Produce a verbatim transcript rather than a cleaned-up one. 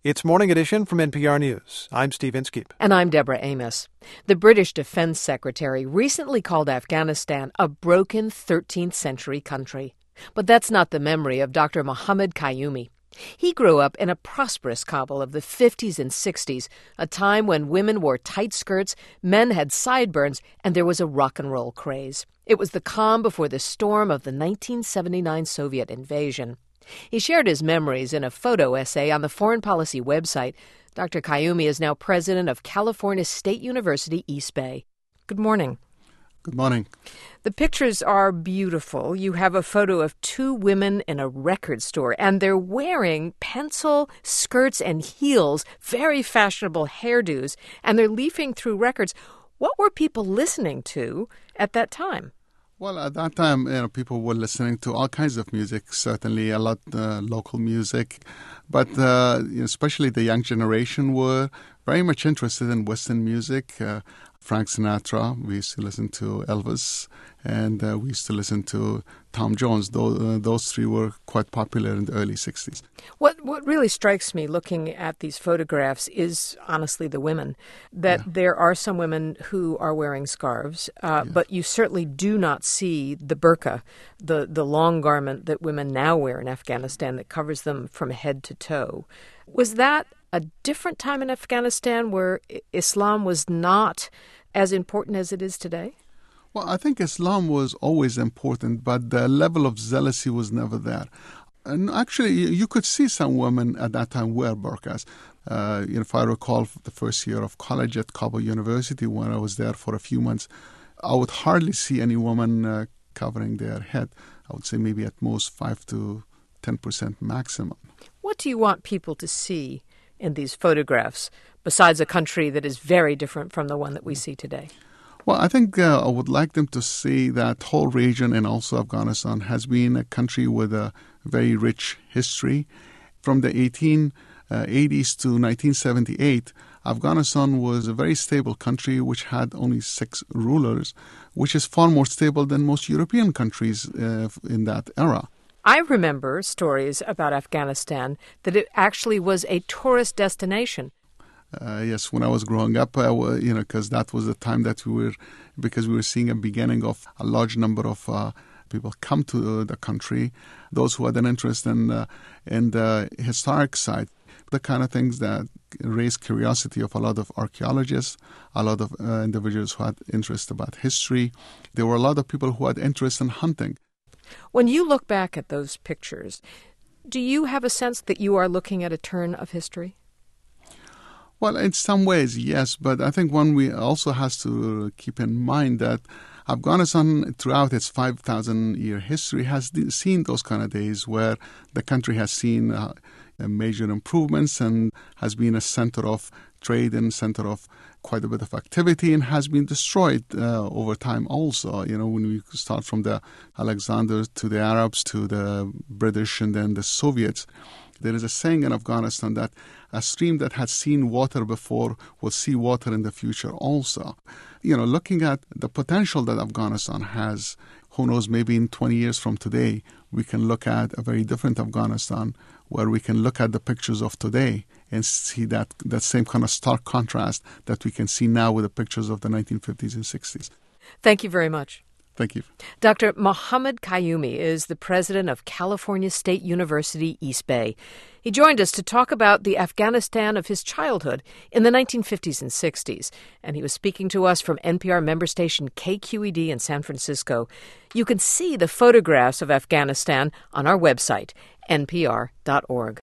It's Morning Edition from N P R News. I'm Steve Inskeep. And I'm Deborah Amos. The British Defense Secretary recently called Afghanistan a broken thirteenth century country. But that's not the memory of Doctor Mohammad Qayumi. He grew up in a prosperous Kabul of the fifties and sixties, a time when women wore tight skirts, men had sideburns, and there was a rock and roll craze. It was the calm before the storm of the nineteen seventy-nine Soviet invasion. He shared his memories in a photo essay on the Foreign Policy website. Doctor Qayumi is now president of California State University, East Bay. Good morning. Good morning. The pictures are beautiful. You have a photo of two women in a record store, and they're wearing pencil skirts and heels, very fashionable hairdos, and they're leafing through records. What were people listening to at that time? Well, at that time, you know, people were listening to all kinds of music, certainly a lot uh, local music. But uh, especially the young generation were very much interested in Western music. Uh, Frank Sinatra, we used to listen to Elvis, and uh, we used to listen to Tom Jones. Those, uh, those three were quite popular in the early sixties. What what really strikes me looking at these photographs is, honestly, the women. That yeah. There are some women who are wearing scarves, uh, yeah. but you certainly do not see the burqa, the, the long garment that women now wear in Afghanistan that covers them from head to toe. Was that a different time in Afghanistan where Islam was not as important as it is today? Well, I think Islam was always important, but the level of zealousy was never there. And actually, you could see some women at that time wear burqas. Uh, you know, if I recall the first year of college at Kabul University, when I was there for a few months, I would hardly see any woman uh, covering their head. I would say maybe at most five to ten percent maximum. What do you want people to see in these photographs, besides a country that is very different from the one that we see today? Well, I think uh, I would like them to see that whole region, and also Afghanistan, has been a country with a very rich history. From the eighteen eighties to nineteen seventy-eight, Afghanistan was a very stable country which had only six rulers, which is far more stable than most European countries uh, in that era. I remember stories about Afghanistan that it actually was a tourist destination. Uh, yes, when I was growing up, I was, you know, because that was the time that we were, because we were seeing a beginning of a large number of uh, people come to the country, those who had an interest in, uh, in the historic side, the kind of things that raised curiosity of a lot of archaeologists, a lot of uh, individuals who had interest about history. There were a lot of people who had interest in hunting. When you look back at those pictures, do you have a sense that you are looking at a turn of history? Well, in some ways, yes, but I think one we also has to keep in mind that Afghanistan, throughout its five thousand year history, has seen those kind of days where the country has seen uh, major improvements and has been a center of trade and center of quite a bit of activity, and has been destroyed uh, over time also. You know, when we start from the Alexander to the Arabs to the British and then the Soviets, there is a saying in Afghanistan that a stream that has seen water before will see water in the future also. You know, looking at the potential that Afghanistan has, who knows, maybe in twenty years from today, we can look at a very different Afghanistan where we can look at the pictures of today and see that, that same kind of stark contrast that we can see now with the pictures of the nineteen fifties and sixties. Thank you very much. Thank you. Doctor Mohammad Qayumi is the president of California State University, East Bay. He joined us to talk about the Afghanistan of his childhood in the nineteen fifties and sixties, and he was speaking to us from N P R member station K Q E D in San Francisco. You can see the photographs of Afghanistan on our website, N P R dot org.